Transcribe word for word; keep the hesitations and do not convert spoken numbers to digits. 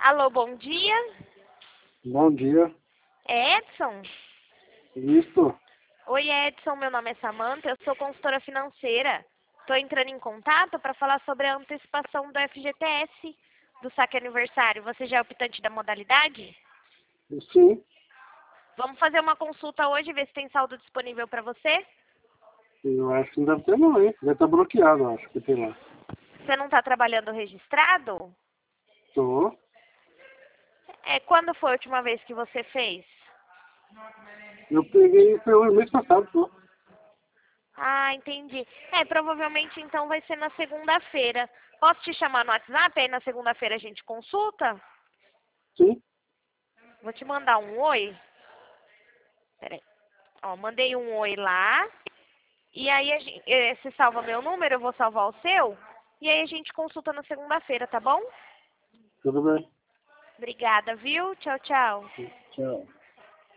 Alô, bom dia. Bom dia. É Edson? Isso. Oi, Edson. Meu nome é Samantha. Eu sou consultora financeira. Estou entrando em contato para falar sobre a antecipação do F G T S, do saque aniversário. Você já é optante da modalidade? Sim. Vamos fazer uma consulta hoje, ver se tem saldo disponível para você? Eu acho que não deve ter não, hein? Deve estar bloqueado, eu acho que tem lá. Você não está trabalhando registrado? Tô. É, quando foi a última vez que você fez? Eu peguei, foi o mês passado, tô. Ah, entendi. É, provavelmente então vai ser na segunda-feira. Posso te chamar no WhatsApp? Aí na segunda-feira a gente consulta? Sim. Vou te mandar um oi. Peraí. Ó, mandei um oi lá. E aí a gente, eh, você salva meu número, eu vou salvar o seu. E aí a gente consulta na segunda-feira, tá bom? Tudo bem. Obrigada, viu? Tchau, tchau. Tchau.